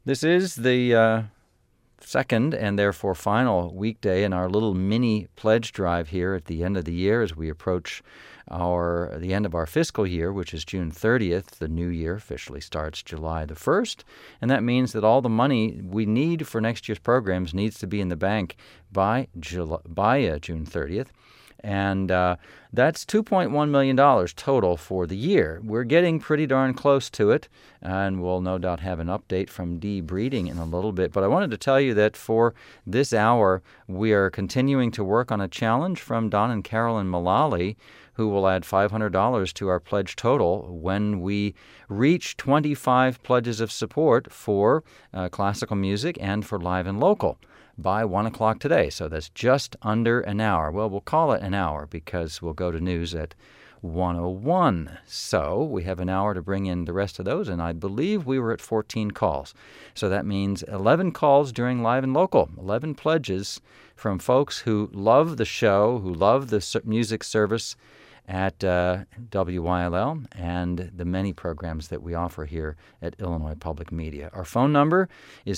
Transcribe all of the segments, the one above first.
This is the second and therefore final weekday in our little mini pledge drive here at the end of the year as we approach the end of our fiscal year, which is June 30th. The new year officially starts July the 1st, and that means that all the money we need for next year's programs needs to be in the bank by June 30th. And that's $2.1 million total for the year. We're getting pretty darn close to it, and we'll no doubt have an update from Dee Breeding in a little bit. But I wanted to tell you that for this hour, we are continuing to work on a challenge from Don and Carolyn Mullally, who will add $500 to our pledge total when we reach 25 pledges of support for classical music and for live and local by 1 o'clock today. So that's just under an hour. Well, we'll call it an hour because we'll go to news at 1:01. So we have an hour to bring in the rest of those, and I believe we were at 14 calls. So that means 11 calls during live and local, 11 pledges from folks who love the show, who love the music service at WYLL and the many programs that we offer here at Illinois Public Media. Our phone number is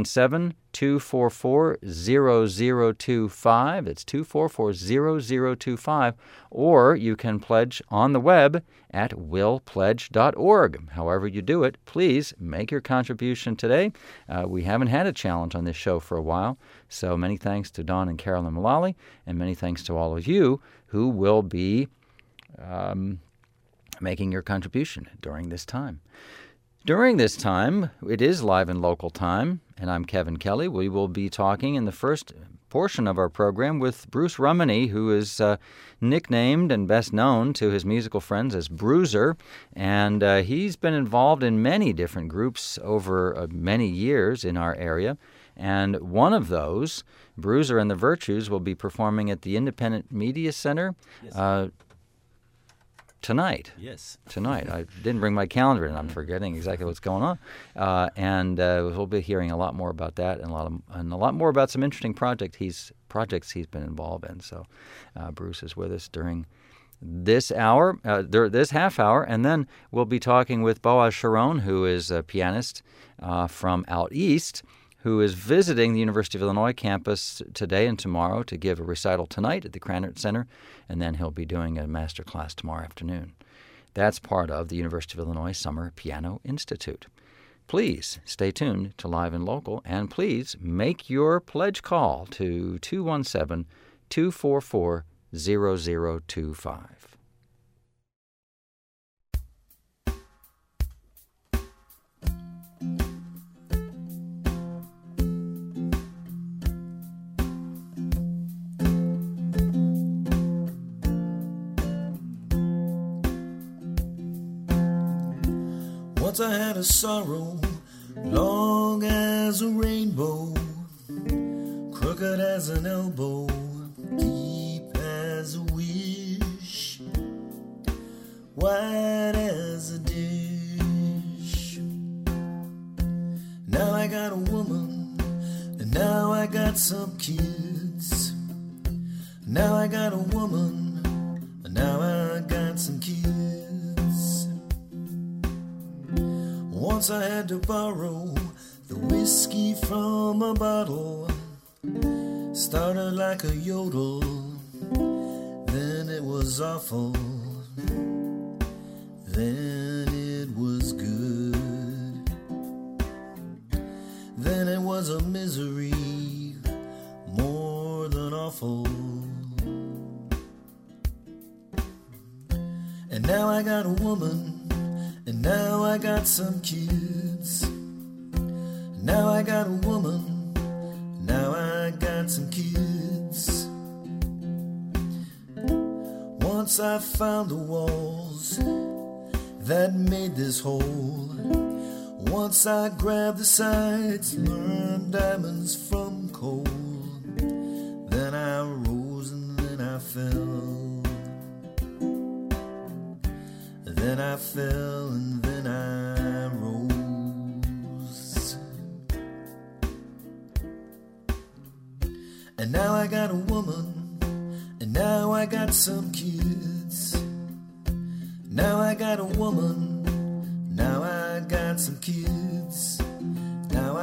217-244-0025. It's 244-0025. Or you can pledge on the web at willpledge.org. However you do it, please make your contribution today. We haven't had a challenge on this show for a while, so many thanks to Don and Carolyn Mullally, and many thanks to all of you who will be making your contribution during this time. During this time, it is live and local time, and I'm Kevin Kelly. We will be talking in the first portion of our program with Bruce Rummenigge, who is nicknamed and best known to his musical friends as Bruiser, and he's been involved in many different groups over many years in our area. And one of those, Bruiser and the Virtues, will be performing at the Independent Media Center tonight. Yes. Tonight. I didn't bring my calendar in. I'm forgetting exactly what's going on. And we'll be hearing a lot more about that and a lot more about some interesting projects he's been involved in. So Bruce is with us during this hour, this half hour, and then we'll be talking with Boaz Sharon, who is a pianist from out east, who is visiting the University of Illinois campus today and tomorrow to give a recital tonight at the Krannert Center, and then he'll be doing a master class tomorrow afternoon. That's part of the University of Illinois Summer Piano Institute. Please stay tuned to Live and Local, and please make your pledge call to 217-244-0025. Once I had a sorrow long as a rainbow, crooked as an elbow, deep as a wish, wide as a dish. Now I got a woman, and now I got some kids. Now I got a woman, and now I got some kids. Once I had to borrow the whiskey from a bottle. Started like a yodel, then it was awful, then it was good, then it was a misery more than awful. And now I got a woman, and now I got some kids. Now I got a woman, now I got some kids. Once I found the walls that made this whole. Once I grabbed the sides, learned diamonds from coal. Then I rose and then I fell. Then I fell and then I rose. And now I got a woman, and now I got some kids. Now I got a woman, now I got some kids. Now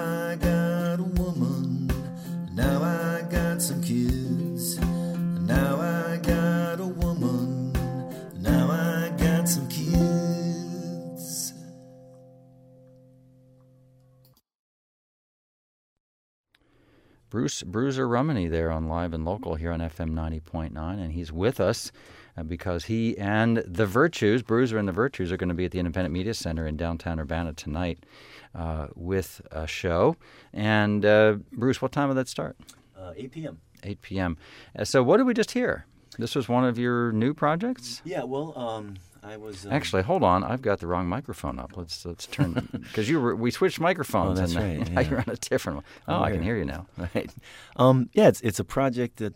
Bruce Bruiser Rumney there on Live and Local here on FM 90.9, and he's with us because he and the Virtues, Bruiser and the Virtues, are going to be at the Independent Media Center in downtown Urbana tonight with a show. And Bruce, what time will that start? 8 p.m. 8 p.m. So what did we just hear? This was one of your new projects? Yeah, well, I was... Actually, hold on. I've got the wrong microphone up. Let's turn... Because we switched microphones. Oh, that's and right. Now Yeah. you're on a different one. Oh, I can hear you now. Right. Yeah, it's a project that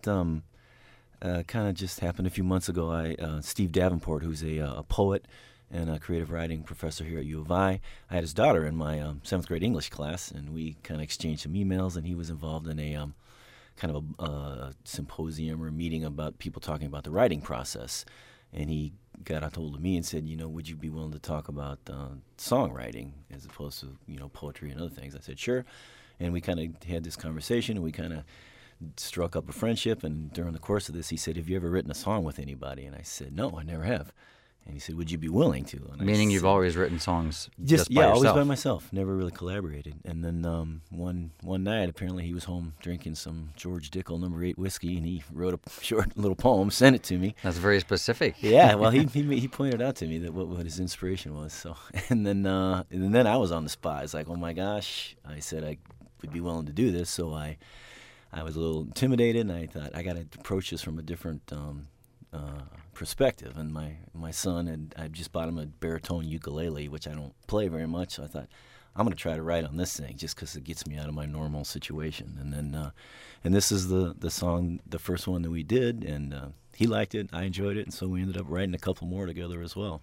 kind of just happened a few months ago. Steve Davenport, who's a poet and a creative writing professor here at U of I had his daughter in my 7th grade English class, and we kind of exchanged some emails, and he was involved in a kind of a symposium or a meeting about people talking about the writing process. And he got a hold of me and said, would you be willing to talk about songwriting as opposed to, poetry and other things? I said, sure. And we kind of had this conversation, and we kind of struck up a friendship. And during the course of this, he said, have you ever written a song with anybody? And I said, no, I never have. And he said, would you be willing to? And Meaning you've always written songs just by yeah, yourself? always by myself. Never really collaborated. And then one night, apparently he was home drinking some George Dickel No. 8 whiskey, and he wrote a short little poem, sent it to me. That's very specific. Yeah, well, he pointed out to me that what his inspiration was. So, and then I was on the spot. It's like, oh my gosh! I said I would be willing to do this. So I was a little intimidated, and I thought I got to approach this from a different perspective. And my son I just bought him a baritone ukulele, which I don't play very much. So I thought, I'm going to try to write on this thing just because it gets me out of my normal situation. And then and this is the song, the first one that we did, and he liked it, I enjoyed it, and so we ended up writing a couple more together as well.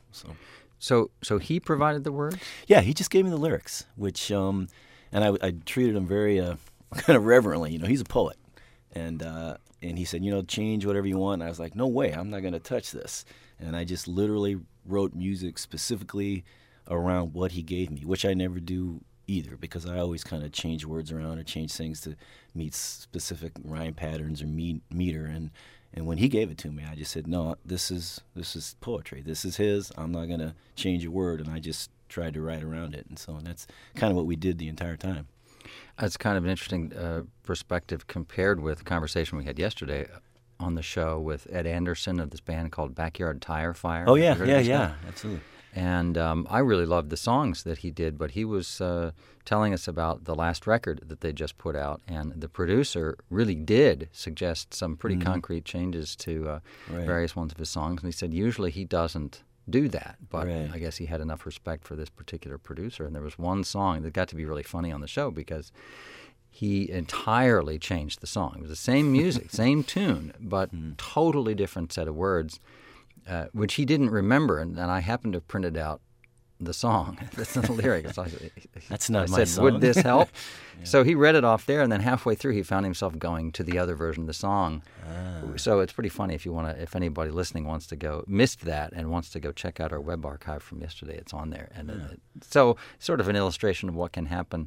So he provided the words? Yeah, he just gave me the lyrics, which and I treated him very kind of reverently. He's a poet, and he said, change whatever you want. And I was like, no way, I'm not going to touch this. And I just literally wrote music specifically around what he gave me, which I never do either, because I always kind of change words around or change things to meet specific rhyme patterns or meter. And when he gave it to me, I just said, no, this is poetry. This is his. I'm not going to change a word. And I just tried to write around it. And so that's kind of what we did the entire time. That's kind of an interesting perspective compared with the conversation we had yesterday on the show with Ed Anderson of this band called Backyard Tire Fire. Oh, yeah, absolutely. And I really loved the songs that he did, but he was telling us about the last record that they just put out, and the producer really did suggest some pretty concrete changes to various ones of his songs, and he said usually he doesn't do that, but I guess he had enough respect for this particular producer. And there was one song that got to be really funny on the show because he entirely changed the song. It was the same music, same tune, but totally different set of words, which he didn't remember. And I happened to have printed out the song. That's not the lyric. That's not I my said, song. would this help? So he read it off there, and then halfway through he found himself going to the other version of the song. So it's pretty funny if anybody listening missed that and wants to go check out our web archive from yesterday, it's on there. And so sort of an illustration of what can happen,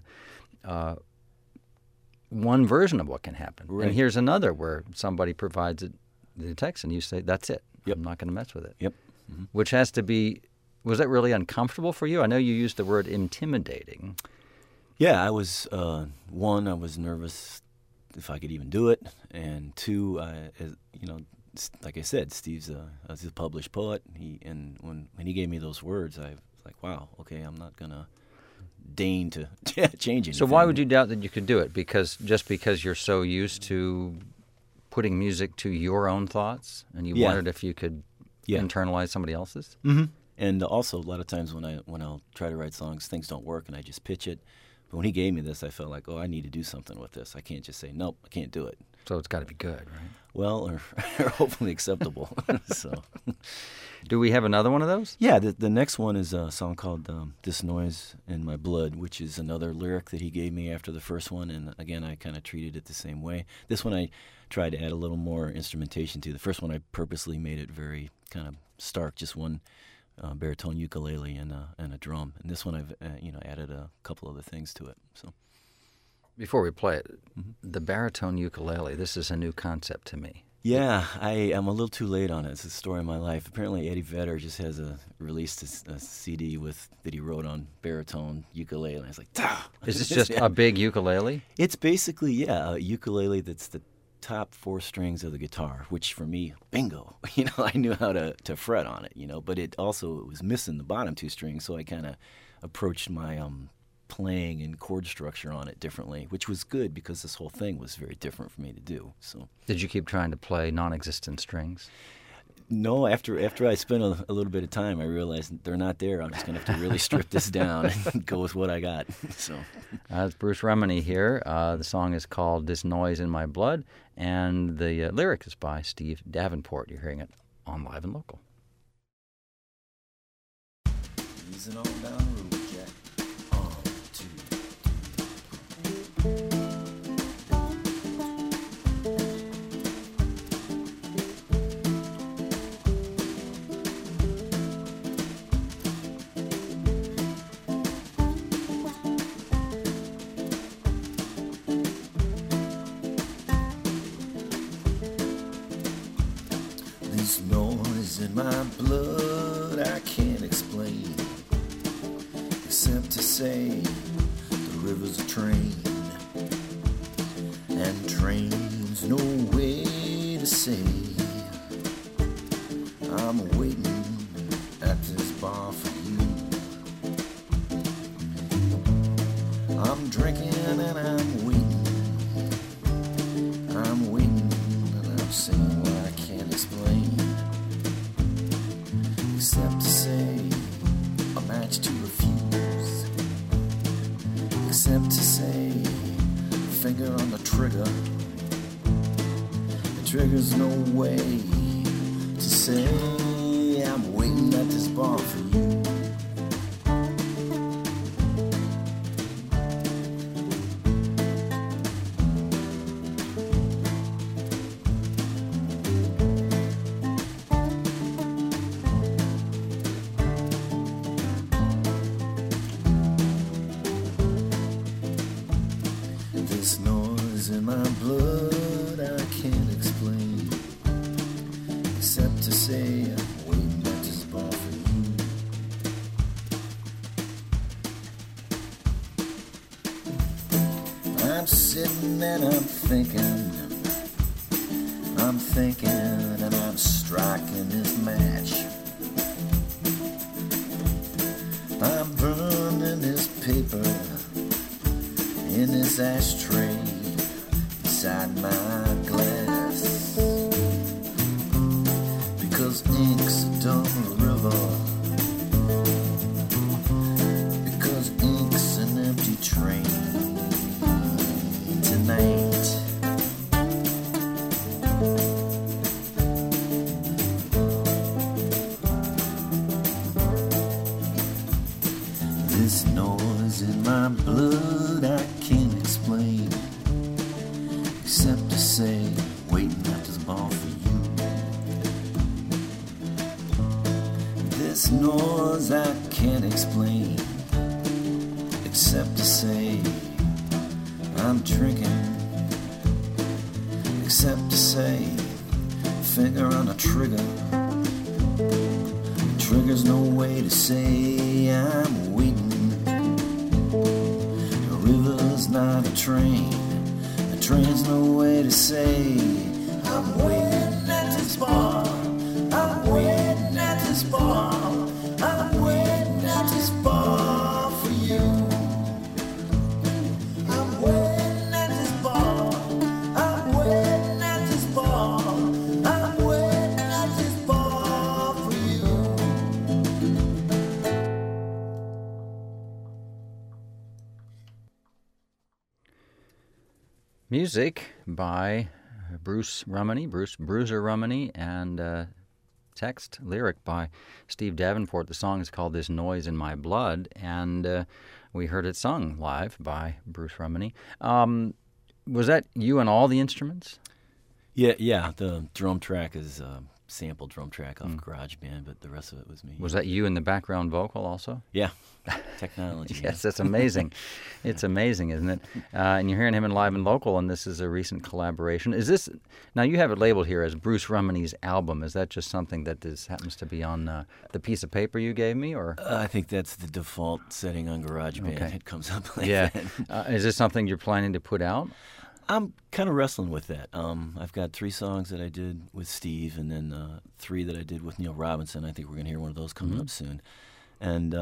one version of what can happen. Right. And here's another where somebody provides the text and you say, that's it. Yep. I'm not going to mess with it. Yep. Mm-hmm. Which has to be, was that really uncomfortable for you? I know you used the word intimidating. Yeah, I was, one, I was nervous if I could even do it, and two, like I said, Steve's a published poet, and when he gave me those words, I was like, wow, okay, I'm not going to deign to change anything. So why would you doubt that you could do it? Because you're so used to putting music to your own thoughts, and you wondered if you could internalize somebody else's? Mm-hmm. And also, a lot of times when I'll try to write songs, things don't work, and I just pitch it. But when he gave me this, I felt like, I need to do something with this. I can't just say, nope, I can't do it. So it's got to be good, right? Well, or hopefully acceptable. So, do we have another one of those? Yeah, the next one is a song called This Noise in My Blood, which is another lyric that he gave me after the first one. And again, I kind of treated it the same way. This one I tried to add a little more instrumentation to. The first one I purposely made it very kind of stark, just one baritone ukulele and a drum. And this one I've added a couple other things to it. So before we play it, the baritone ukulele, this is a new concept to me. Yeah, I am a little too late on it. It's a story of my life. Apparently, Eddie Vedder just has released a CD that he wrote on baritone ukulele. And I was like, "Tah!" Is this just a big ukulele? It's basically, a ukulele that's the top 4 strings of the guitar, which for me, bingo. I knew how to fret on it, but it was missing the bottom 2 strings, so I kind of approached my playing and chord structure on it differently, which was good because this whole thing was very different for me to do. So, did you keep trying to play non-existent strings? No, after I spent a little bit of time, I realized they're not there. I'm just going to have to really strip this down and go with what I got. So, it's Bruce Remini here. The song is called "This Noise in My Blood," and the lyric is by Steve Davenport. You're hearing it on Live and Local. Easing on down the road, Jack. This noise in my blood I can't explain, except to say the river's a train, and trains no way to say I'm waiting at this bar for you. I'm drinking and I'm waiting, and I'm saying what I can't explain, except to say a match to refuse, except to say finger on the trigger. The trigger's no way to say I'm waiting at this bar for you. This noise in my blood I can't explain, except to say I'm waiting at this bar for you. I'm sitting and I'm thinking, and I'm striking this match. I'm burning this paper in this ashtray beside my glass, because ink's a dumb river, because ink's an empty train tonight. This noise in my blood I can't explain, except to say waiting at this bar for you. This noise I can't explain, except to say I'm drinking, except to say finger on the trigger. The trigger's no way to say I'm waiting. The river's not a train, the train's no way to say I'm waiting at this bar, I'm waiting at this bar, I'm waiting at this bar for you. I'm waiting at this bar, I'm waiting at this bar, I'm waiting at this bar for you. Music by Bruce Remini, Bruiser Remini, and text, lyric by Steve Davenport. The song is called "This Noise in My Blood," and we heard it sung live by Bruce Remini. Was that you and all the instruments? Yeah. The drum track is sample drum track off GarageBand, but the rest of it was me. Was that you in the background vocal also? Yeah. Technology. Yes, that's amazing. It's amazing, isn't it? And you're hearing him in live and local, and this is a recent collaboration. Is this, now you have it labeled here as Bruce Rummeny's album. Is that just something that happens to be on the piece of paper you gave me, or? I think that's the default setting on GarageBand. Okay. It comes up like Yeah. that. Is this something you're planning to put out? I'm kind of wrestling with that. I've got 3 songs that I did with Steve, and then 3 that I did with Neil Robinson. I think we're going to hear one of those coming up soon. And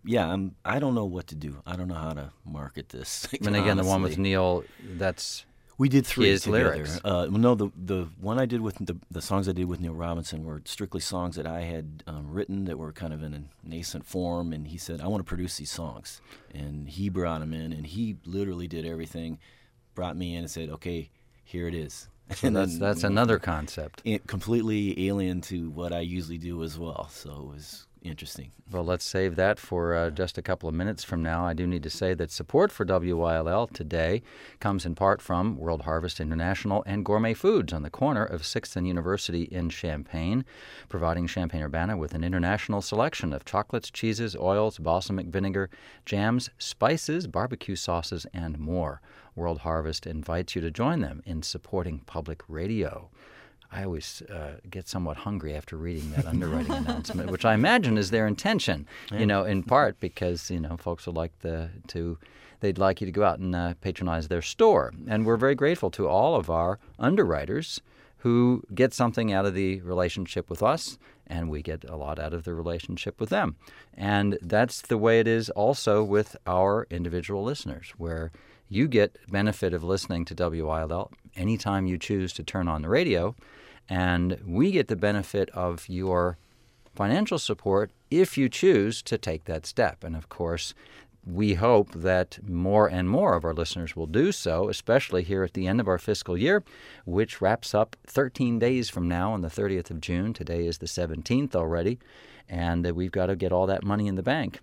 I don't know what to do. I don't know how to market this. And again, the one with honestly. Neil, that's We did 3 his together. lyrics. No, the one I did with the songs I did with Neil Robinson were strictly songs that I had written that were kind of in a nascent form, and he said, I want to produce these songs. And he brought them in, and he literally did everything, brought me in and said, okay, here it is. so And that's then, another concept. completely alien to what I usually do as well. So it was interesting. Well, let's save that for just a couple of minutes from now. I do need to say that support for WYLL today comes in part from World Harvest International and Gourmet Foods on the corner of 6th and University in Champaign, providing Champaign-Urbana with an international selection of chocolates, cheeses, oils, balsamic vinegar, jams, spices, barbecue sauces, and more. World Harvest invites you to join them in supporting public radio. I always get somewhat hungry after reading that underwriting announcement, which I imagine is their intention, in part because, folks would like they'd like you to go out and patronize their store. And we're very grateful to all of our underwriters who get something out of the relationship with us, and we get a lot out of the relationship with them. And that's the way it is also with our individual listeners, where you get benefit of listening to WYLL anytime you choose to turn on the radio, and we get the benefit of your financial support if you choose to take that step. And of course, we hope that more and more of our listeners will do so, especially here at the end of our fiscal year, which wraps up 13 days from now on the 30th of June. Today is the 17th already, and we've got to get all that money in the bank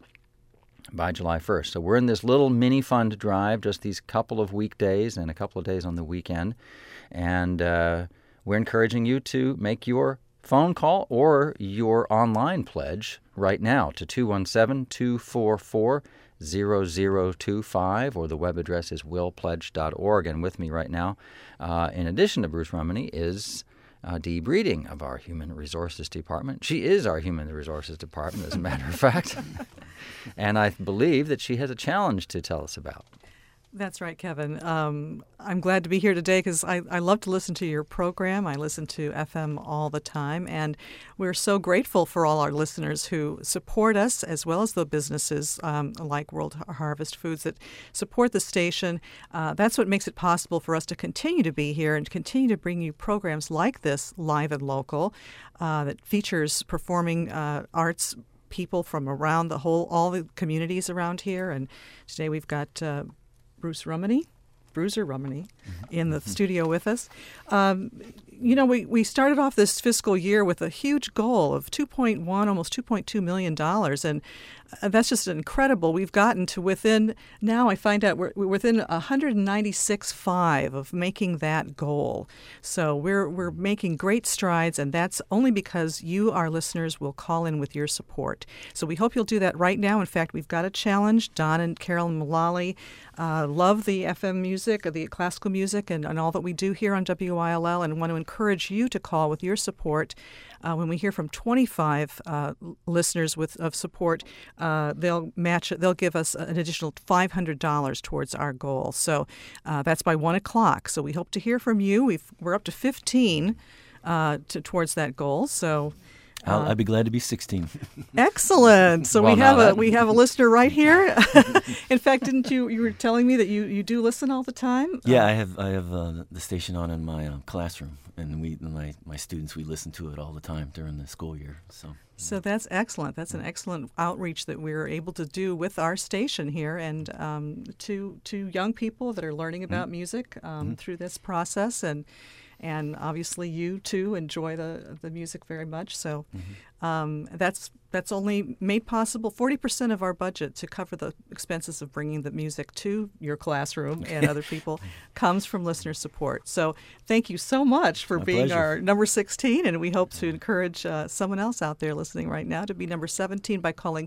by July 1st. So we're in this little mini fund drive, just these couple of weekdays and a couple of days on the weekend. And we're encouraging you to make your phone call or your online pledge right now to 217-244-0025, or the web address is willpledge.org. And with me right now, in addition to Bruce Rumeny, is Dee Breeding of our Human Resources Department. She is our Human Resources Department, as a matter of fact. And I believe that she has a challenge to tell us about. That's right, Kevin. I'm glad to be here today because I love to listen to your program. I listen to FM all the time, and we're so grateful for all our listeners who support us, as well as the businesses like World Harvest Foods that support the station. That's what makes it possible for us to continue to be here and continue to bring you programs like this, Live and Local, that features performing arts people from around all the communities around here. And today we've got Brucer Rumeny, in the studio with us. We started off this fiscal year with a huge goal of almost $2.2 million, and that's just incredible. We've gotten to now I find out we're within 196.5 of making that goal. So we're making great strides, and that's only because you, our listeners, will call in with your support. So we hope you'll do that right now. In fact, we've got a challenge. Don and Carolyn Mullally love the FM music, the classical music, and all that we do here on WYLL, and want to encourage you to call with your support. When we hear from 25 listeners of support, they'll match it. They'll give us an additional $500 towards our goal. So that's by 1 o'clock. So we hope to hear from you. We're up to 15 towards that goal. So. I'd be glad to be 16. Excellent. So Well, we have a listener right here. In fact, didn't you were telling me that you do listen all the time? Yeah, I have the station on in my classroom, and my students, we listen to it all the time during the school year. So that's excellent. That's an excellent outreach that we're able to do with our station here, and to young people that are learning about music through this process. and obviously you too enjoy the music very much. So that's only made possible 40% of our budget to cover the expenses of bringing the music to your classroom and other people comes from listener support. So thank you so much for being pleasure. our number 16, and we hope to encourage someone else out there listening right now to be number 17 by calling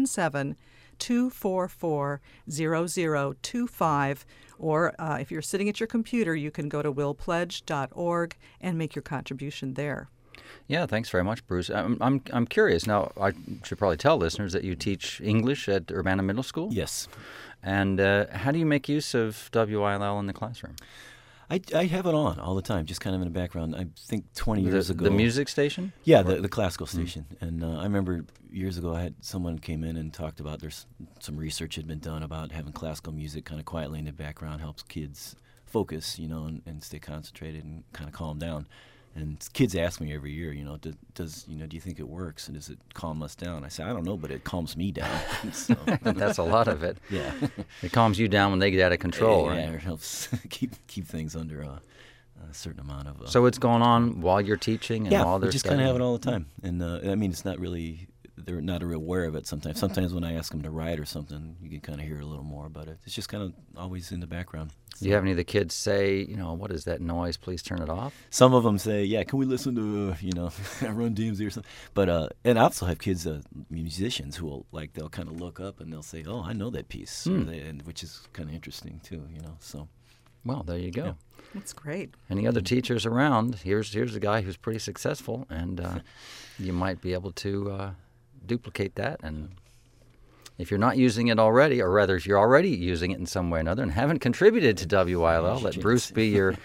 217-244-0025, or if you're sitting at your computer, you can go to willpledge.org and make your contribution there. Yeah, thanks very much, Bruce. I'm curious. Now, I should probably tell listeners that you teach English at Urbana Middle School? Yes. And how do you make use of WILL in the classroom? I have it on all the time, just kind of in the background. I think 20 years ago. The music station? Yeah, the classical station. And I remember years ago I had someone came in and talked about there's some research had been done about having classical music kind of quietly in the background helps kids focus, and stay concentrated and kind of calm down. And kids ask me every year, do you think it works? And does it calm us down? I say, I don't know, but it calms me down. So. That's a lot of it. Yeah. It calms you down when they get out of control, right? Yeah, it helps keep things under a certain amount of... So it's going on while you're teaching and while they're we just kind of have it all the time. And it's not really... They're not real aware of it sometimes. Sometimes when I ask them to write or something, you can kind of hear it a little more, but it's just kind of always in the background. Do you have any of the kids say, what is that noise? Please turn it off? Some of them say, yeah, can we listen to, Run DMC or something? But, and I also have kids, musicians who will, they'll kind of look up and they'll say, oh, I know that piece, which is kind of interesting too, so. Well, there you go. Yeah. That's great. Any other teachers around? Here's a guy who's pretty successful, and you might be able to duplicate that. And if you're not using it already, or rather if you're already using it in some way or another and haven't contributed to WILL, let Bruce be your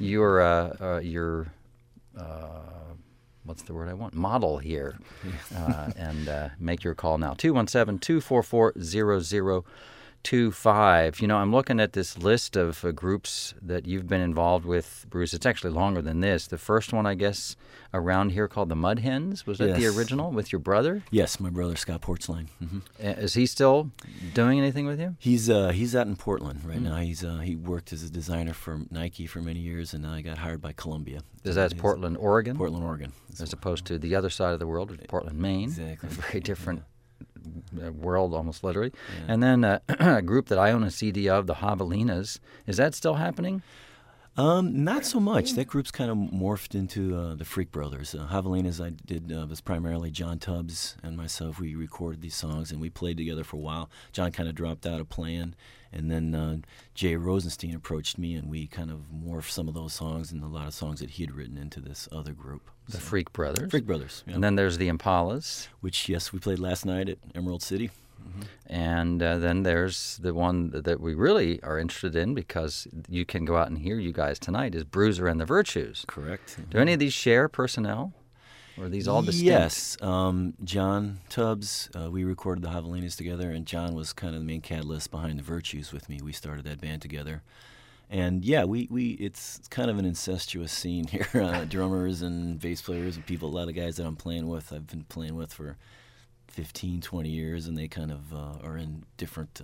what's the word I want? Model here. And make your call now. 217-244-0025. I'm looking at this list of groups that you've been involved with, Bruce. It's actually longer than this. The first one, I guess, around here called the Mud Hens. Was that the original with your brother? Yes, my brother, Scott Portzline. Mm-hmm. Is he still doing anything with you? He's out in Portland right now. He worked as a designer for Nike for many years, and now he got hired by Columbia. That's Portland, Oregon? Portland, Oregon. As opposed to the other side of the world, Portland, Maine. Exactly. A very different world, almost literally. Yeah. And then a group that I own a CD of, the Javelinas. Is that still happening? Not so much. That group's kind of morphed into the Freak Brothers. Javelinas I did was primarily John Tubbs and myself. We recorded these songs and we played together for a while. John kind of dropped out of playing, and then Jay Rosenstein approached me, and we kind of morphed some of those songs and a lot of songs that he had written into this other group. The Freak Brothers? Freak Brothers, yeah. And then there's the Impalas. Which, yes, we played last night at Emerald City. Mm-hmm. And then there's the one that we really are interested in, because you can go out and hear you guys tonight, is Bruiser and the Virtues. Correct. Mm-hmm. Do any of these share personnel? Or are these all distinct? Yes. John Tubbs, we recorded the Javelinas together, and John was kind of the main catalyst behind the Virtues with me. We started that band together. And yeah, it's kind of an incestuous scene here. Drummers and bass players and people, a lot of guys that I'm playing with, I've been playing with for 15, 20 years, and they kind of are in different,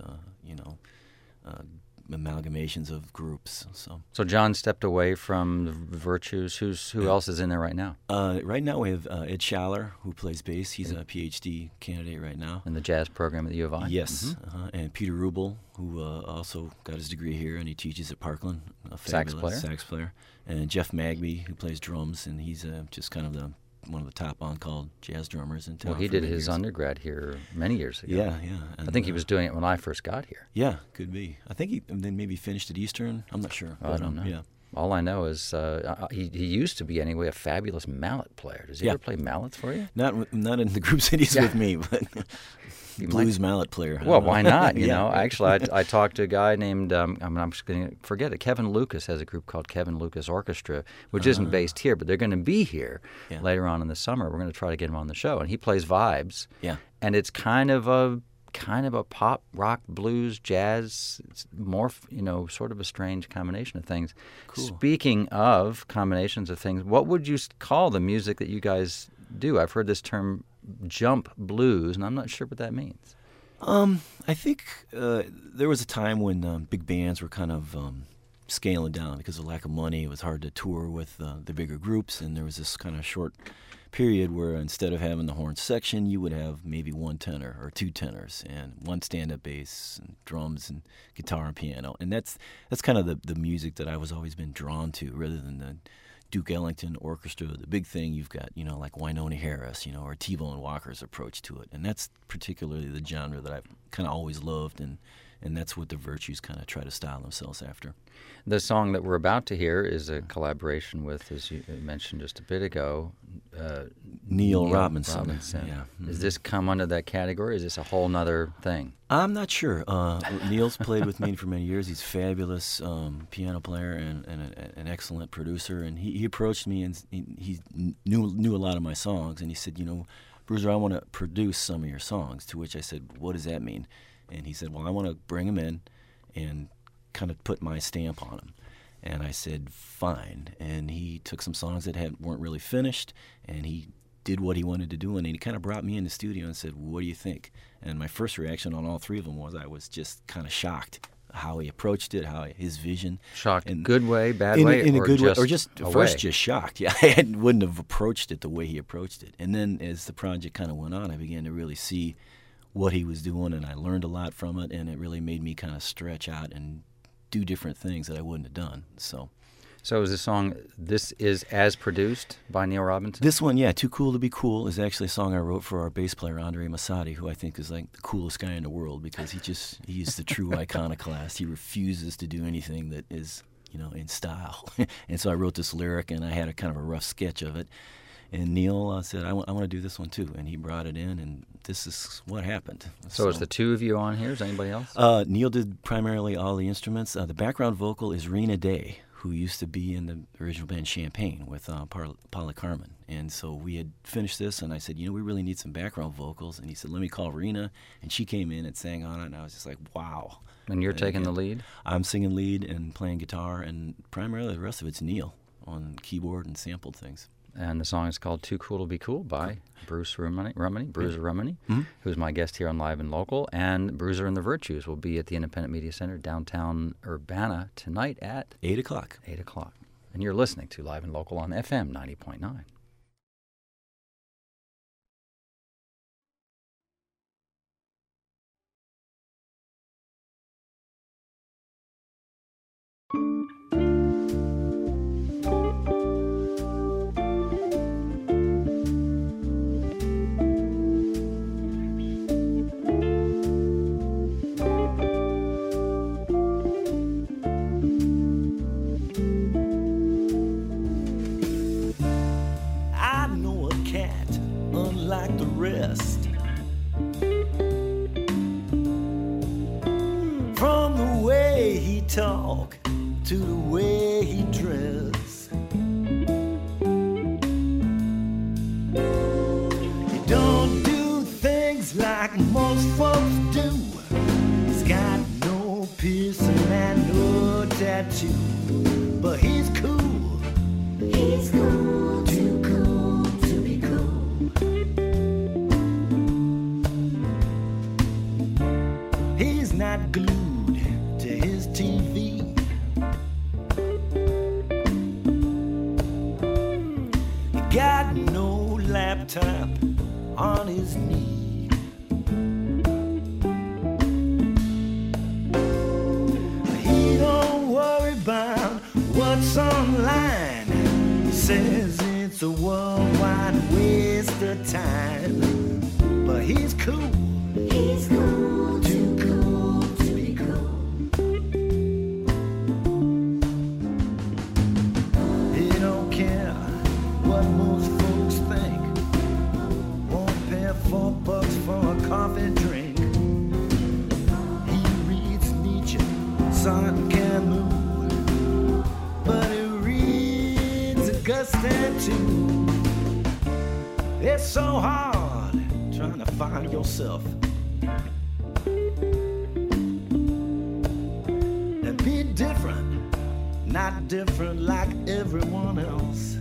amalgamations of groups. So John stepped away from the Virtues. Who else is in there right now? Right now we have Ed Schaller, who plays bass. He's a PhD candidate right now. In the jazz program at the U of I? Yes. Mm-hmm. And Peter Rubel, who also got his degree here, and he teaches at Parkland. A fabulous sax player. And Jeff Magby, who plays drums, and he's just kind of one of the top on-call jazz drummers in town. Well, he did his undergrad here many years ago. Yeah. And I think he was doing it when I first got here. Yeah, could be. I think he then maybe finished at Eastern. I'm not sure. I don't know. Yeah. All I know is he used to be, anyway, a fabulous mallet player. Does he ever play mallets for you? Not in the group cities with me, but blues mallet player. Well, why not? You know, actually, I talked to a guy named I'm just going to forget it. Kevin Lucas has a group called Kevin Lucas Orchestra, which isn't based here, but they're going to be here later on in the summer. We're going to try to get him on the show, and he plays vibes. Yeah, and it's kind of a pop, rock, blues, jazz. It's more, sort of a strange combination of things. Cool. Speaking of combinations of things, what would you call the music that you guys do? I've heard this term jump blues, and I'm not sure what that means. I think there was a time when big bands were kind of scaling down because of lack of money. It was hard to tour with the bigger groups, and there was this kind of short period where instead of having the horn section, you would have maybe one tenor or two tenors and one stand-up bass and drums and guitar and piano. And that's kind of the music that I was always been drawn to, rather than the Duke Ellington Orchestra. The big thing you've got, like Wynonie Harris, or T-Bone Walker's approach to it. And that's particularly the genre that I've kind of always loved, and that's what the Virtues kind of try to style themselves after. The song that we're about to hear is a collaboration with, as you mentioned just a bit ago, Neil Robinson. Yeah. Does this come under that category? Is this a whole nother thing? I'm not sure. Neil's played with me for many years. He's a fabulous piano player and an excellent producer. And he approached me, and he knew a lot of my songs. And he said, Bruiser, I want to produce some of your songs. To which I said, what does that mean? And he said, well, I want to bring them in and kind of put my stamp on them. And I said, fine. And he took some songs that weren't really finished, and he did what he wanted to do, and he kind of brought me in the studio and said, what do you think? And my first reaction on all three of them was I was just kind of shocked how he approached it, how his vision. Shocked in good way, bad way, in a good way, or just first just shocked. Yeah, I wouldn't have approached it the way he approached it. And then as the project kind of went on, I began to really see what he was doing, and I learned a lot from it, and it really made me kind of stretch out and do different things that I wouldn't have done. So is the song, this is as produced by Neil Robinson? This one, Too Cool to Be Cool, is actually a song I wrote for our bass player, Andre Masadi, who I think is like the coolest guy in the world, because he's the true iconoclast. He refuses to do anything that is, in style. And so I wrote this lyric, and I had a kind of a rough sketch of it. And Neil said, I want to do this one too. And he brought it in, and this is what happened. So is the two of you on here? Is anybody else? Neil did primarily all the instruments. The background vocal is Rena Day, who used to be in the original band Champagne with Paula Carmen. And so we had finished this, and I said, we really need some background vocals. And he said, let me call Rena. And she came in and sang on it, and I was just like, wow. And you're taking the lead? I'm singing lead and playing guitar, and primarily the rest of it's Neil on keyboard and sampled things. And the song is called Too Cool to Be Cool by Bruiser Rummenigge, who's my guest here on Live and Local. And Bruiser and the Virtues will be at the Independent Media Center, downtown Urbana, tonight at 8 o'clock. 8 o'clock. And you're listening to Live and Local on FM 90.9. Like the rest, from the way he talk to the way he dress, he don't do things like most folks do. He's got no piercing and no tattoo, but he's cool. He's cool, too cool to be cool. He's not glued to his TV. He got no laptop on his knee. He don't worry about what's online. He says it's a worldwide waste of time. But he's cool. He's cool, too cool to be cool. He don't care what most folks think. Won't pay $4 for a coffee drink. He reads Nietzsche, Sartre, Camus, but he reads Augustine too. It's so hard trying to find yourself and be different, not different like everyone else.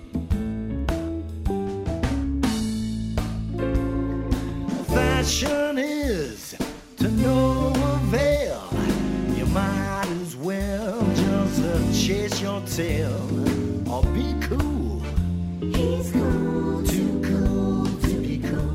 Fashion is to no avail. You might as well just chase your tail or be cool. He's cool, too cool to be cool.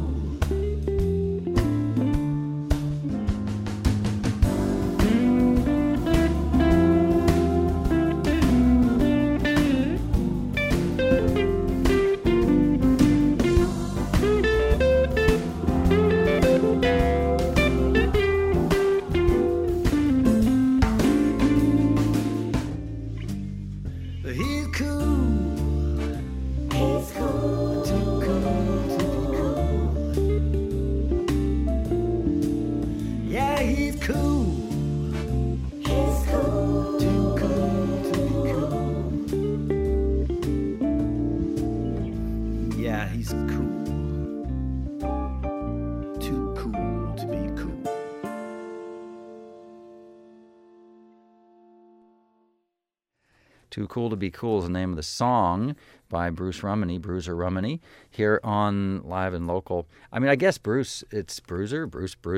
He's cool. He's cool. Too cool to be cool. Yeah, he's cool. He's cool. Too cool to be cool. Yeah, he's cool. Too cool to be cool. Too Cool to Be Cool is the name of the song by Bruce Rumney, Bruiser Rumney, here on Live and Local. I mean, I guess Bruce Bruiser.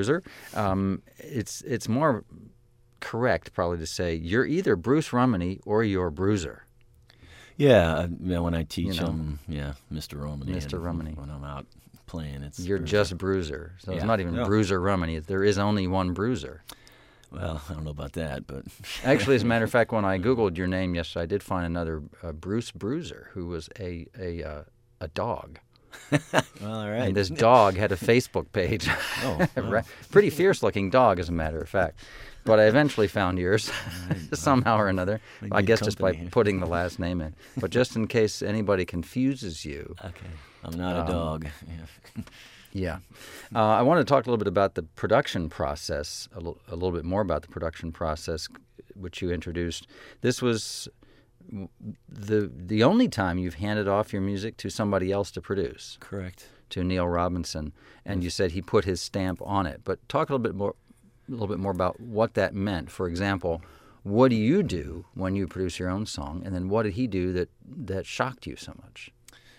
It's more correct probably to say you're either Bruce Rumney or you're Bruiser. Yeah, when I teach You know. Mr. Rumney. Mr. and Rumney. When I'm out playing, it's You're Bruiser. just Bruiser. So it's Yeah. not even No. Bruiser Rumney. There is only one Bruiser. Well, I don't know about that, but Actually, as a matter of fact, when I Googled your name yesterday, I did find another Bruce Bruiser, who was a dog. well, all right. And this dog had a Facebook page. Oh, wow. Pretty fierce-looking dog, as a matter of fact. But I eventually found yours somehow or another. Like I good guess just by company. putting the last name in. But just in case anybody confuses you. Okay, I'm not a dog. Yeah. Yeah. I wanted to talk a little bit about the production process, a little bit more about the production process, which you introduced. This was the only time you've handed off your music to somebody else to produce, Correct. to Neil Robinson, and you said he put his stamp on it. But talk a little bit more about what that meant. For example, what do you do when you produce your own song, and then what did he do that shocked you so much?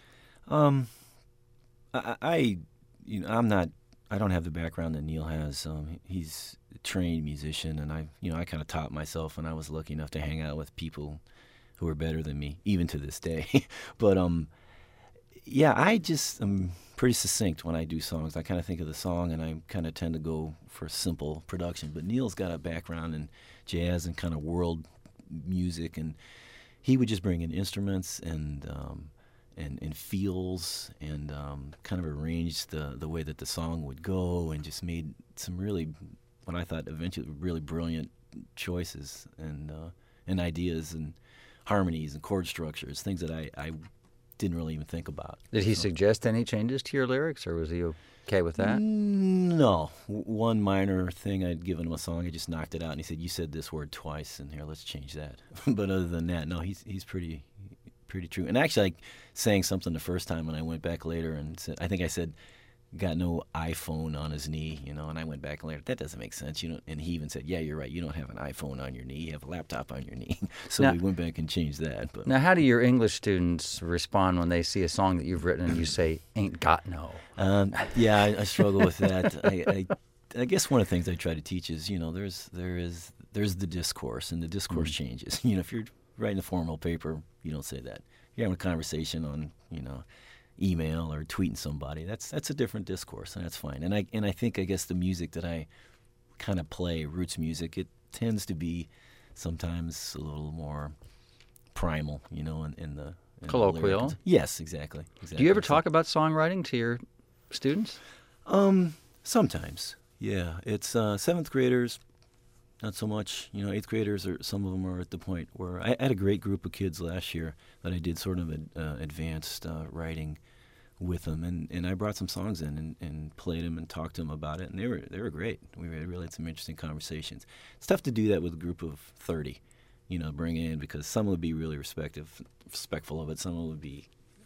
I don't have the background that Neil has. He's a trained musician, and I kind of taught myself when I was lucky enough to hang out with people who are better than me, even to this day. But I just am pretty succinct when I do songs. I kind of think of the song, and I kind of tend to go for simple production. But Neil's got a background in jazz and kind of world music, and he would just bring in instruments and feels and kind of arranged the way that the song would go, and just made some really, what I thought eventually really brilliant choices and ideas and harmonies and chord structures, things that I didn't really even think about. Did he suggest any changes to your lyrics, or was he okay with that? No. One minor thing, I'd given him a song, I just knocked it out, and he said, "You said this word twice, and here, let's change that." But other than that, no, he's pretty true. And actually, I sang something the first time, and I went back later and said, I think I said, "Got no iPhone on his knee," and I went back later. That doesn't make sense, And he even said, "Yeah, you're right. You don't have an iPhone on your knee. You have a laptop on your knee." So Now- we went back and changed that. But Now, how do your English students respond when they see a song that you've written and you say, "Ain't got no"? yeah, I struggle with that. I guess one of the things I try to teach is, there's the discourse, and the discourse changes. If you're writing a formal paper, you don't say that. You're having a conversation on, email or tweeting somebody. That's a different discourse, and that's fine. And I think, I guess, the music that I kind of play, roots music, it tends to be sometimes a little more primal, in the Colloquial? lyrics. Yes, exactly. Do you ever talk about songwriting to your students? Sometimes, yeah. It's seventh graders, not so much. Eighth graders, some of them are at the point where I had a great group of kids last year that I did sort of advanced writing with them, and I brought some songs in and played them and talked to them about it, and they were great. We really had some interesting conversations. It's tough to do that with a group of 30, bring in, because some would be really respectful of it, some would be,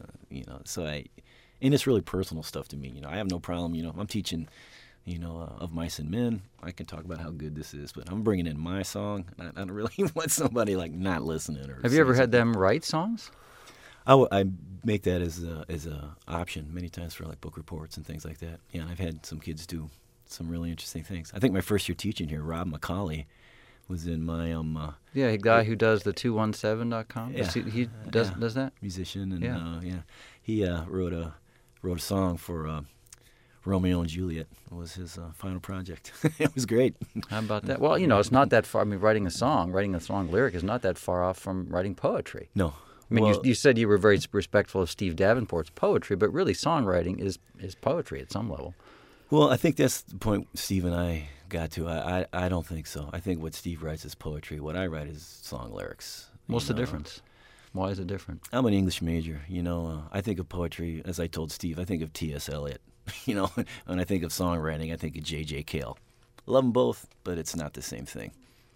and it's really personal stuff to me. I have no problem. I'm teaching, of Mice and Men. I can talk about how good this is, but I'm bringing in my song. I don't really want somebody not listening. Or Have you ever had them write songs? I make that as a option many times for book reports and things like that. Yeah, and I've had some kids do some really interesting things. I think my first year teaching here, Rob McCauley was in my Yeah, a guy who does the 217.com. Yeah. He does that? musician, and Yeah. he wrote a song for Romeo and Juliet. Was his final project. It was great. How about that? Well, it's not that far. I mean, writing a song lyric is not that far off from writing poetry. No. I mean, Well, you said you were very respectful of Steve Davenport's poetry, but really songwriting is poetry at some level. Well, I think that's the point Steve and I got to. I don't think so. I think what Steve writes is poetry. What I write is song lyrics. What's the difference? Why is it different? I'm an English major. I think of poetry, as I told Steve, I think of T.S. Eliot. When I think of songwriting, I think of J.J. Cale. Love them both, but it's not the same thing.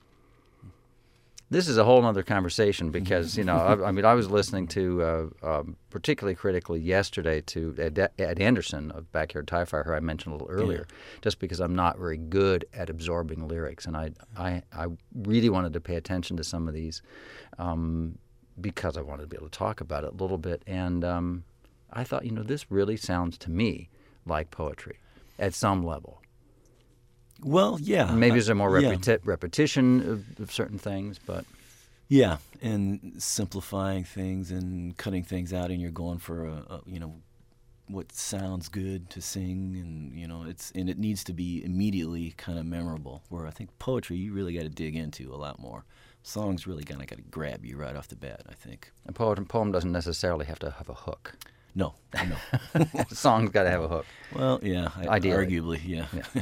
This is a whole other conversation because, I was listening to, particularly critically yesterday, to Ed Anderson of Backyard Tie Fire, who I mentioned a little earlier, just because I'm not very good at absorbing lyrics. And I really wanted to pay attention to some of these because I wanted to be able to talk about it a little bit. And I thought, this really sounds to me like poetry at some level. Well, yeah. Maybe there's a more repetition of certain things, but... Yeah, and simplifying things and cutting things out, and you're going for what sounds good to sing, and it needs to be immediately kind of memorable. Where I think poetry, you really got to dig into a lot more. Songs really kind of got to grab you right off the bat, I think. A poem doesn't necessarily have to have a hook. No. A song's got to have a hook. Well, yeah, Ideally. arguably, yeah.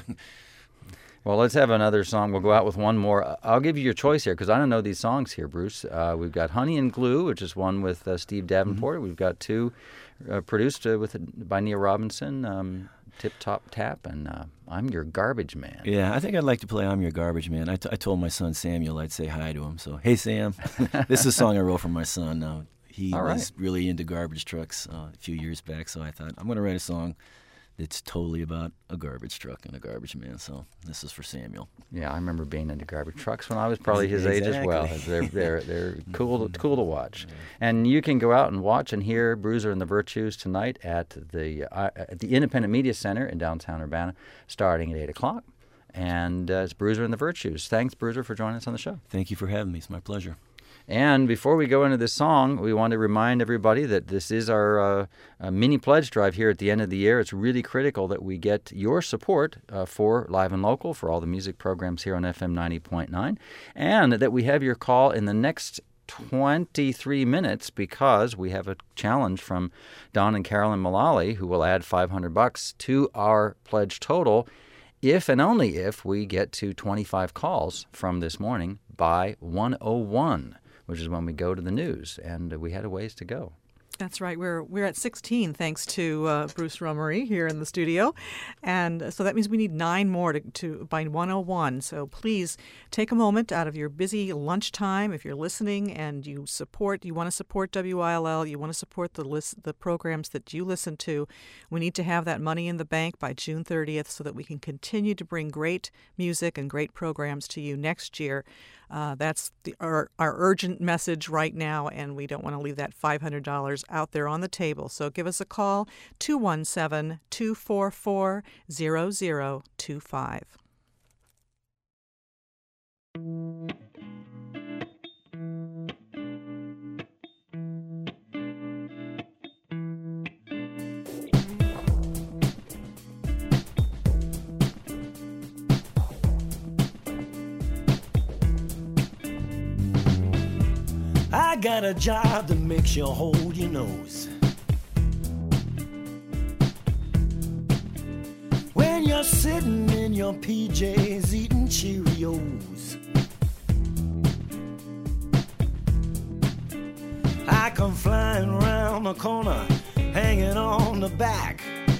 Well, let's have another song. We'll go out with one more. I'll give you your choice here because I don't know these songs here, Bruce. We've got Honey and Glue, which is one with Steve Davenport. Mm-hmm. We've got two produced by Neil Robinson, Tip Top Tap, and I'm Your Garbage Man. Yeah, I think I'd like to play I'm Your Garbage Man. I told my son Samuel I'd say hi to him. So, hey, Sam. This is a song I wrote for my son. He was really into garbage trucks a few years back, so I thought, I'm going to write a song that's totally about a garbage truck and a garbage man. So this is for Samuel. Yeah, I remember being into garbage trucks when I was probably his age as well. They're cool to watch. And you can go out and watch and hear Bruiser and the Virtues tonight at the Independent Media Center in downtown Urbana, starting at 8:00. And it's Bruiser and the Virtues. Thanks, Bruiser, for joining us on the show. Thank you for having me. It's my pleasure. And before we go into this song, we want to remind everybody that this is our mini pledge drive here at the end of the year. It's really critical that we get your support for Live and Local, for all the music programs here on FM 90.9, and that we have your call in the next 23 minutes because we have a challenge from Don and Carolyn Mullally, who will add $500 to our pledge total if and only if we get to 25 calls from this morning by 1:01. Which is when we go to the news, and we had a ways to go. That's right. We're at 16 thanks to Bruce Romery here in the studio, and so that means we need 9 more to by 1:01. So please take a moment out of your busy lunchtime if you're listening and you want to support WILL, you want to support the programs that you listen to. We need to have that money in the bank by June 30th so that we can continue to bring great music and great programs to you next year. That's our urgent message right now, and we don't want to leave that $500 out there on the table. So give us a call, 217-244-0025. I got a job that makes you hold your nose when you're sitting in your PJs eating Cheerios. I come flying around the corner, hanging on the back.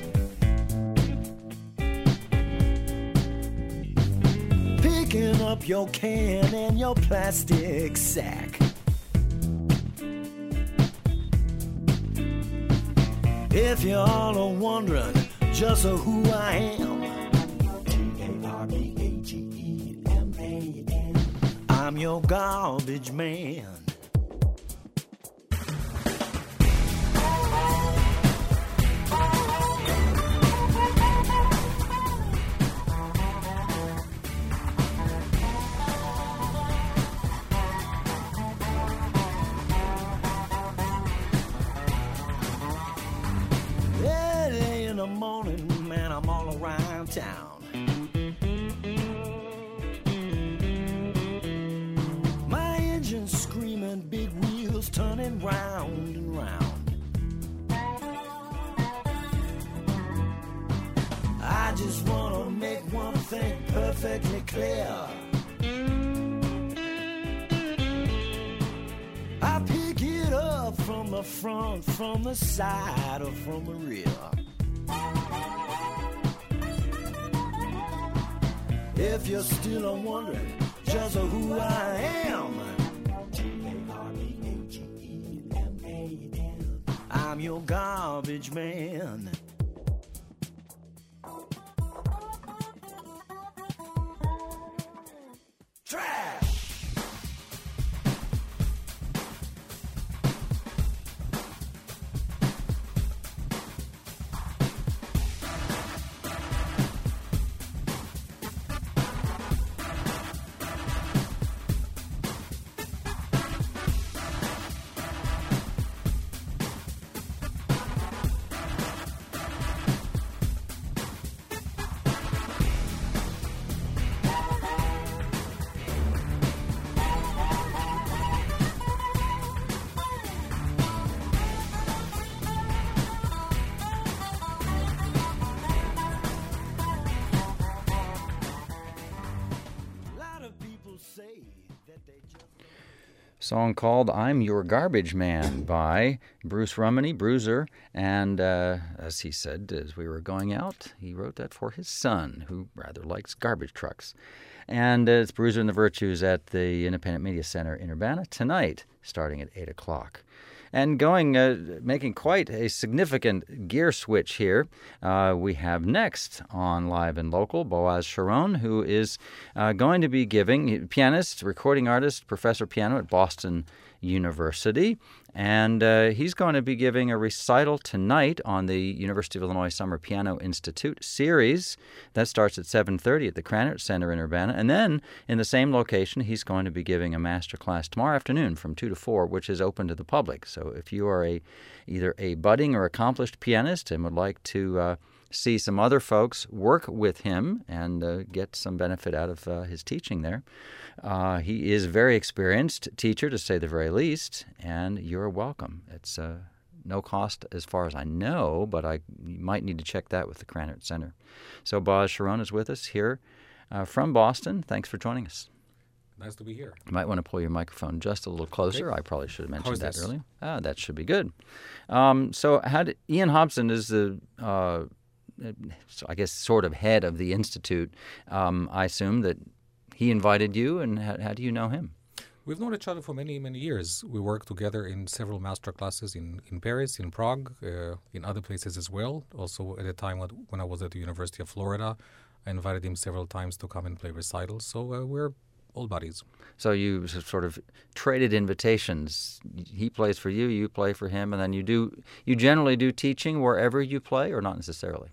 Picking up your can and your plastic sack. If you're all wondering just who I am, T-A-R-B-A-G-E-M-A-N, I'm your garbage man. town. My engine screaming, big wheels turning round and round. I just wanna make one thing perfectly clear. I pick it up from the front, from the side, or from the rear. If you're still wondering just who I am, G-A-R-B-A-G-E-M-A-N, I'm your garbage man. Trash! Song called I'm Your Garbage Man by Bruce Rumney, Bruiser, and as he said as we were going out, he wrote that for his son, who rather likes garbage trucks. And it's Bruiser and the Virtues at the Independent Media Center in Urbana tonight, starting at 8 o'clock. And making quite a significant gear switch here, we have next on Live and Local, Boaz Sharon, who is going to be giving, pianist, recording artist, professor piano at Boston University, and he's going to be giving a recital tonight on the University of Illinois Summer Piano Institute series. That starts at 7:30 at the Krannert Center in Urbana, and then in the same location he's going to be giving a master class tomorrow afternoon from 2 to 4, which is open to the public. So if you are either a budding or accomplished pianist and would like to see some other folks work with him and get some benefit out of his teaching there. He is a very experienced teacher, to say the very least, and you're welcome. It's no cost as far as I know, but you might need to check that with the Krannert Center. So Boaz Sharon is with us here from Boston. Thanks for joining us. Nice to be here. You might want to pull your microphone just a little closer. Okay. I probably should have mentioned that this? earlier. That should be good. So Ian Hobson is the... so I guess sort of head of the Institute. I assume that he invited you, and how do you know him? We've known each other for many, many years. We worked together in several master classes in Paris, in Prague, in other places as well. Also, at a time when I was at the University of Florida, I invited him several times to come and play recitals. So we're old buddies. So you sort of traded invitations. He plays for you, you play for him, and then you generally do teaching wherever you play, or not necessarily?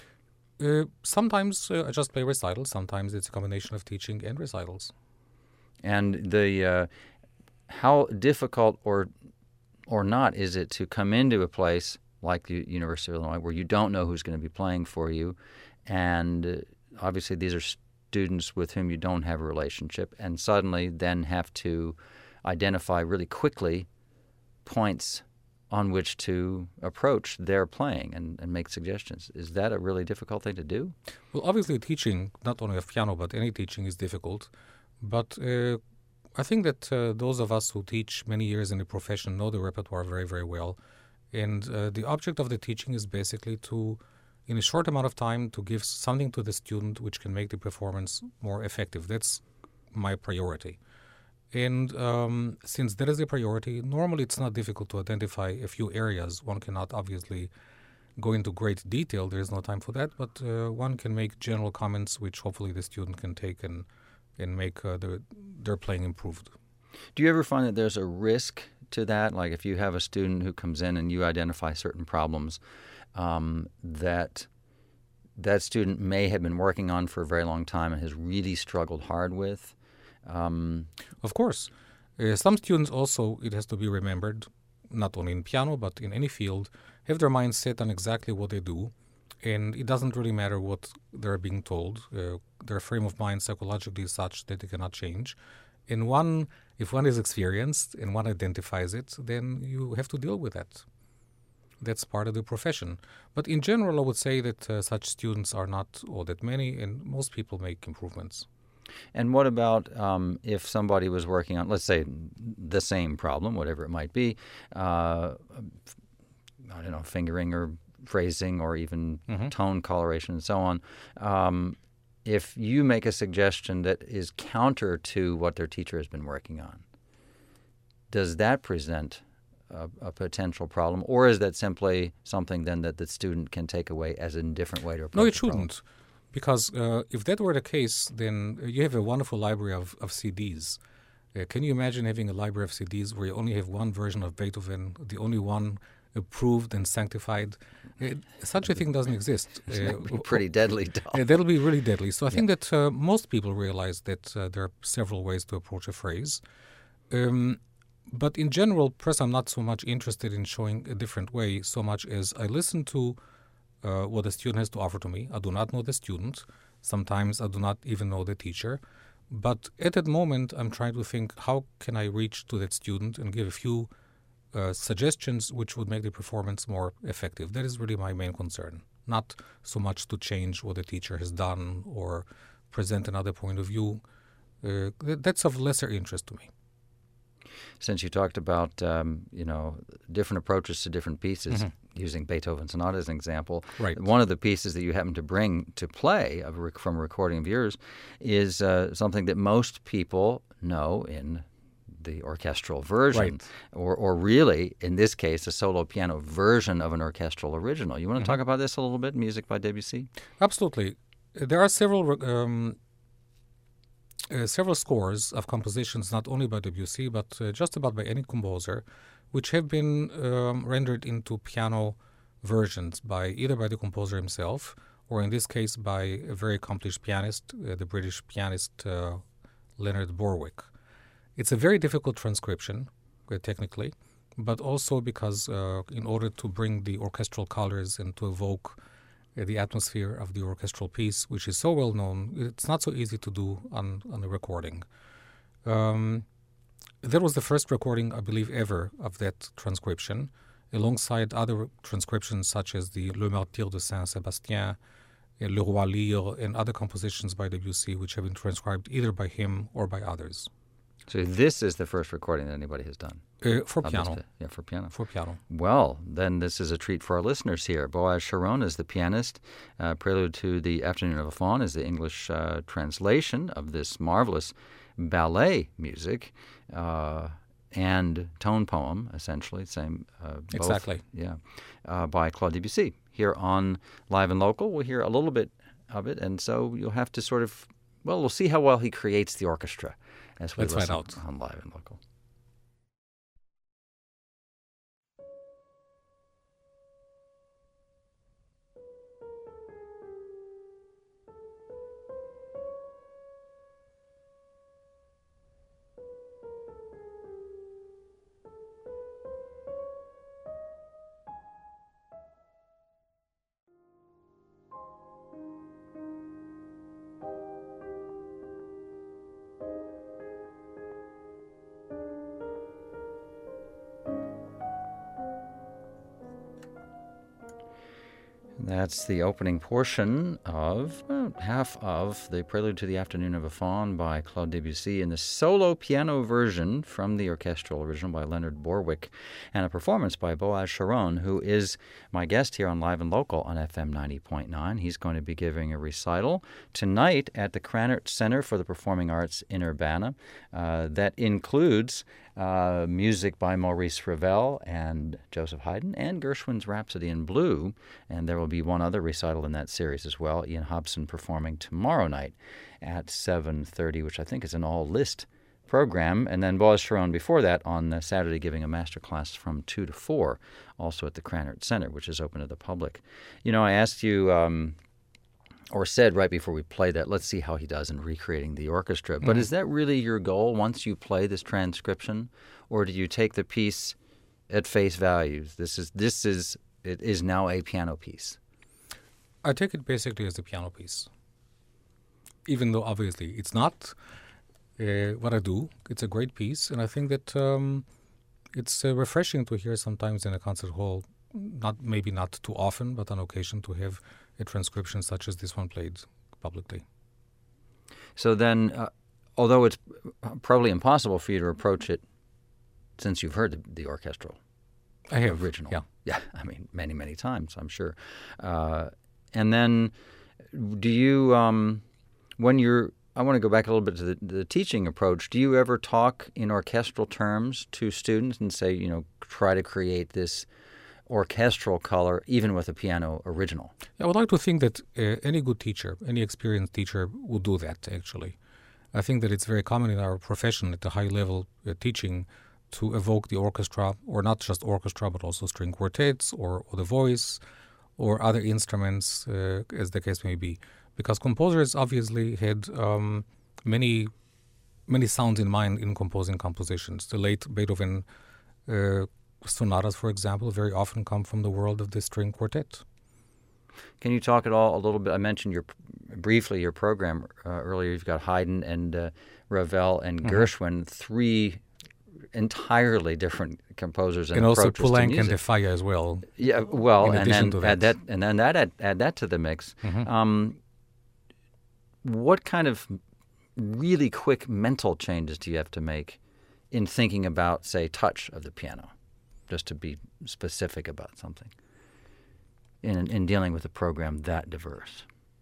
Sometimes I just play recitals. Sometimes it's a combination of teaching and recitals. And how difficult or not is it to come into a place like the University of Illinois where you don't know who's going to be playing for you, and obviously these are students with whom you don't have a relationship, and suddenly then have to identify really quickly points on which to approach their playing and make suggestions. Is that a really difficult thing to do? Well, obviously teaching, not only of piano, but any teaching is difficult. But I think that those of us who teach many years in the profession know the repertoire very, very well. And the object of the teaching is basically to, in a short amount of time, to give something to the student which can make the performance more effective. That's my priority. And since that is a priority, normally it's not difficult to identify a few areas. One cannot obviously go into great detail. There is no time for that. But one can make general comments which hopefully the student can take and make their playing improved. Do you ever find that there's a risk to that? Like if you have a student who comes in and you identify certain problems that student may have been working on for a very long time and has really struggled hard with? Of course. Some students also, it has to be remembered, not only in piano but in any field, have their minds set on exactly what they do. And it doesn't really matter what they're being told. Their frame of mind psychologically is such that they cannot change. And if one is experienced and one identifies it, then you have to deal with that. That's part of the profession. But in general, I would say that such students are not all that many, and most people make improvements. And what about if somebody was working on, let's say, the same problem, whatever it might be, I don't know, fingering or phrasing or even tone coloration and so on. If you make a suggestion that is counter to what their teacher has been working on, does that present a potential problem, or is that simply something then that the student can take away as a different way to approach? No, it the problem? shouldn't, because if that were the case, then you have a wonderful library of CDs. Can you imagine having a library of CDs where you only have one version of Beethoven, the only one approved and sanctified? Such a thing doesn't exist. That would be pretty deadly, Dov. That'll be really deadly. So I think that most people realize that there are several ways to approach a phrase. But in general, perhaps I'm not so much interested in showing a different way so much as I listen to what the student has to offer to me. I do not know the student. Sometimes I do not even know the teacher. But at that moment, I'm trying to think, how can I reach to that student and give a few suggestions which would make the performance more effective. That is really my main concern. Not so much to change what the teacher has done or present another point of view. That's of lesser interest to me. Since you talked about, different approaches to different pieces, using Beethoven Sonata as an example, right. One of the pieces that you happen to bring to play from a recording of yours is something that most people know in the orchestral version, right. or really, in this case, a solo piano version of an orchestral original. You want to talk about this a little bit, music by Debussy? Absolutely. There are several scores of compositions, not only by Debussy, but just about by any composer, which have been rendered into piano versions either by the composer himself, or in this case by a very accomplished pianist, the British pianist Leonard Borwick. It's a very difficult transcription, technically, but also because in order to bring the orchestral colors and to evoke the atmosphere of the orchestral piece, which is so well known, it's not so easy to do on a recording. That was the first recording, I believe, ever of that transcription, alongside other transcriptions such as the Le Martyr de Saint-Sébastien, Le Roi Lear, and other compositions by Debussy, which have been transcribed either by him or by others. So this is the first recording that anybody has done? For piano. Yeah, for piano. For piano. Well, then this is a treat for our listeners here. Boaz Sharon is the pianist. Prelude to the Afternoon of a Faun is the English translation of this marvelous ballet music and tone poem, essentially. Same. Exactly. By Claude Debussy. Here on Live and Local, we'll hear a little bit of it, and so you'll have to we'll see how well he creates the orchestra as we listen on Live and Local. That's the opening portion of half of the Prelude to the Afternoon of a Faun by Claude Debussy in the solo piano version from the orchestral original by Leonard Borwick, and a performance by Boaz Sharon, who is my guest here on Live and Local on FM 90.9. He's going to be giving a recital tonight at the Krannert Center for the Performing Arts in Urbana. That includes music by Maurice Ravel and Joseph Haydn and Gershwin's Rhapsody in Blue, and there will be one other recital in that series as well, Ian Hobson performing tomorrow night at 7:30, which I think is an all-list program, and then Boaz Sharon before that on Saturday giving a master class from 2 to 4, also at the Krannert Center, which is open to the public. I asked you or said right before we play that, let's see how he does in recreating the orchestra. But is that really your goal once you play this transcription, or do you take the piece at face value? It is now a piano piece. I take it basically as a piano piece. Even though obviously it's not what I do, it's a great piece, and I think that it's refreshing to hear sometimes in a concert hall, maybe not too often, but on occasion to have a transcription such as this one played publicly. So then, although it's probably impossible for you to approach it since you've heard the orchestral I have. original. Yeah. I mean, many, many times, I'm sure. And then do you, I want to go back a little bit to the teaching approach. Do you ever talk in orchestral terms to students and say, try to create this orchestral color even with a piano original? I would like to think that any good teacher, any experienced teacher would do that, actually. I think that it's very common in our profession at the high level teaching to evoke the orchestra, or not just orchestra, but also string quartets or the voice or other instruments, as the case may be. Because composers obviously had many sounds in mind in composing compositions. The late Beethoven sonatas, for example, very often come from the world of the string quartet. Can you talk at all a little bit? I mentioned briefly your program earlier. You've got Haydn and Ravel and Gershwin, three entirely different composers and also approaches to Poulenc music. and De Falla as well. Yeah, well, in and addition then to that. add that to the mix. What kind of really quick mental changes do you have to make in thinking about, say, touch of the piano, just to be specific about something, in dealing with a program that diverse?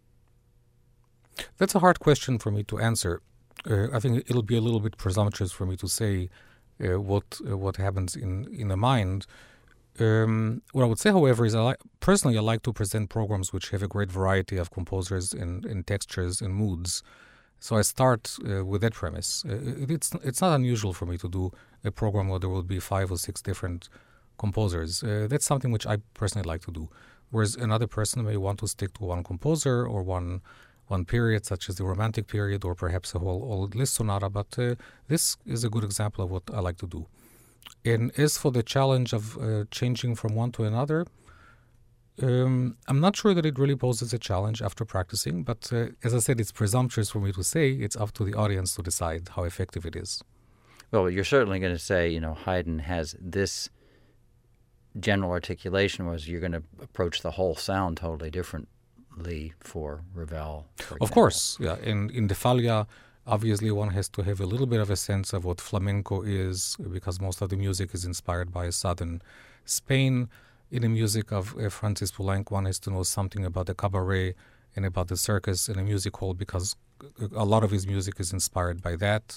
That's a hard question for me to answer. I think it'll be a little bit presumptuous for me to say what happens in the mind. What I would say, however, is personally I like to present programs which have a great variety of composers and textures and moods. So I start with that premise. It's not unusual for me to do a program where there will be 5 or 6 different composers. That's something which I personally like to do. Whereas another person may want to stick to one composer or one period, such as the Romantic period, or perhaps a whole old Liszt sonata. But this is a good example of what I like to do. And as for the challenge of changing from one to another, I'm not sure that it really poses a challenge after practicing. But as I said, it's presumptuous for me to say. It's up to the audience to decide how effective it is. Well, you're certainly going to say, Haydn has this general articulation, whereas you're going to approach the whole sound totally differently for Ravel, for example. Of course, yeah. In De Falla, obviously one has to have a little bit of a sense of what flamenco is, because most of the music is inspired by southern Spain. In the music of Francis Poulenc, one has to know something about the cabaret and about the circus and the music hall, because a lot of his music is inspired by that.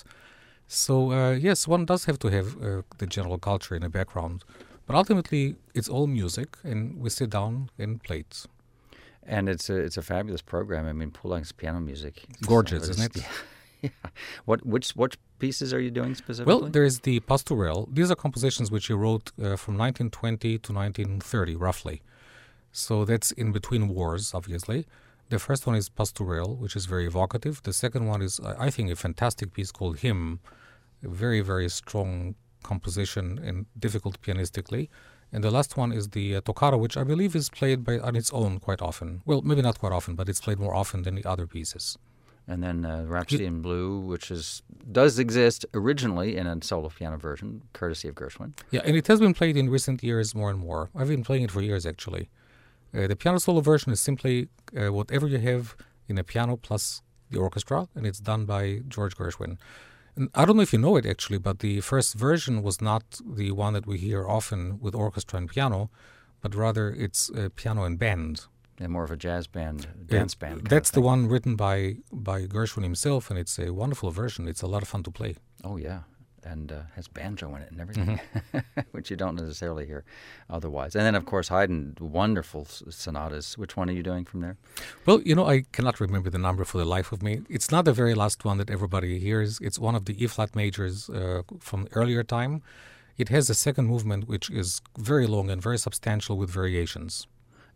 So, yes, one does have to have the general culture in the background. But ultimately, it's all music, and we sit down and play it. And it's a fabulous program. I mean, Poulenc's piano music. Gorgeous, isn't it? Yeah. Which pieces are you doing specifically? Well, there is the Pastourelle. These are compositions which he wrote from 1920 to 1930, roughly. So that's in between wars, obviously. The first one is Pastourelle, which is very evocative. The second one is, I think, a fantastic piece called Hymn, a very, very strong composition and difficult pianistically. And the last one is the Toccata, which I believe is played on its own quite often. Well, maybe not quite often, but it's played more often than the other pieces. And then Rhapsody in Blue, which does exist originally in a solo piano version, courtesy of Gershwin. Yeah, and it has been played in recent years more and more. I've been playing it for years, actually. The piano solo version is simply whatever you have in a piano plus the orchestra, and it's done by George Gershwin. And I don't know if you know it, actually, but the first version was not the one that we hear often with orchestra and piano, but rather it's piano and band. And more of a jazz band, dance band. That's the one written by Gershwin himself, and it's a wonderful version. It's a lot of fun to play. Oh, yeah. And has banjo in it and everything, which you don't necessarily hear otherwise. And then, of course, Haydn, wonderful sonatas. Which one are you doing from there? Well, I cannot remember the number for the life of me. It's not the very last one that everybody hears. It's one of the E-flat majors from earlier time. It has a second movement, which is very long and very substantial with variations.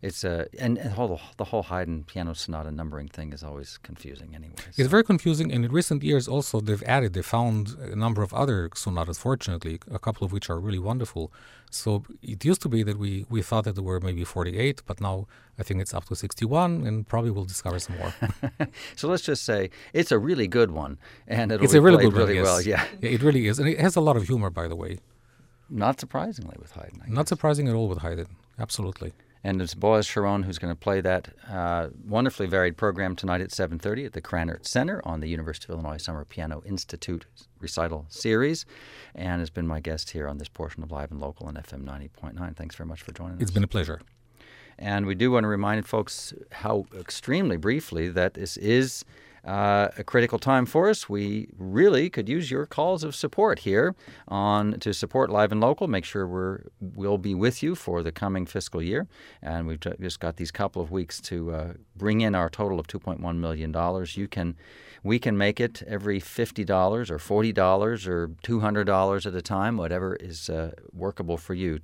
It's and the whole Haydn piano sonata numbering thing is always confusing anyway. It's very confusing, and in recent years also they found a number of other sonatas, fortunately, a couple of which are really wonderful. So it used to be that we thought that there were maybe 48, but now I think it's up to 61, and probably we'll discover some more. So let's just say it's a really good one, and It's a really good one, really yes. well. Yeah, It really is, and it has a lot of humor, by the way. not surprisingly with Haydn. I Not guess. surprising at all with Haydn, absolutely. And it's Boaz Sharon who's going to play that wonderfully varied program tonight at 7:30 at the Krannert Center on the University of Illinois Summer Piano Institute recital series, and has been my guest here on this portion of Live and Local on FM 90.9. Thanks very much for joining us. It's been a pleasure. And we do want to remind folks how extremely briefly that this is a critical time for us. We really could use your calls of support here to support Live and Local. Make sure we'll be with you for the coming fiscal year. And we've just got these couple of weeks to bring in our total of $2.1 million. We can make it every $50 or $40 or $200 at a time, whatever is workable for you.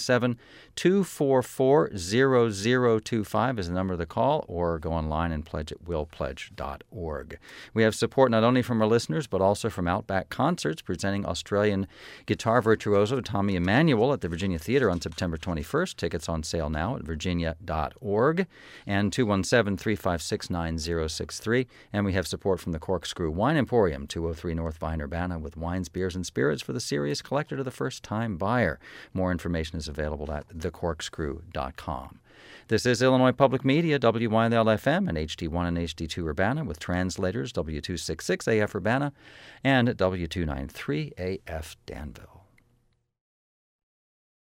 217-244-0025 is the number of the call, or go online and pledge at willpledge.org. We have support not only from our listeners, but also from Outback Concerts, presenting Australian guitar virtuoso Tommy Emmanuel at the Virginia Theatre on September 21st. Tickets on sale now at virginia.org, and 217-356-9063. And we have support from the Corkscrew Wine Emporium, 203 North Vine, Urbana, with wines, beers, and spirits for the serious collector to the first-time buyer. More information is available at thecorkscrew.com. This is Illinois Public Media, WYLFM and HD1 and HD2 Urbana, with translators W266 AF Urbana and W293 AF Danville.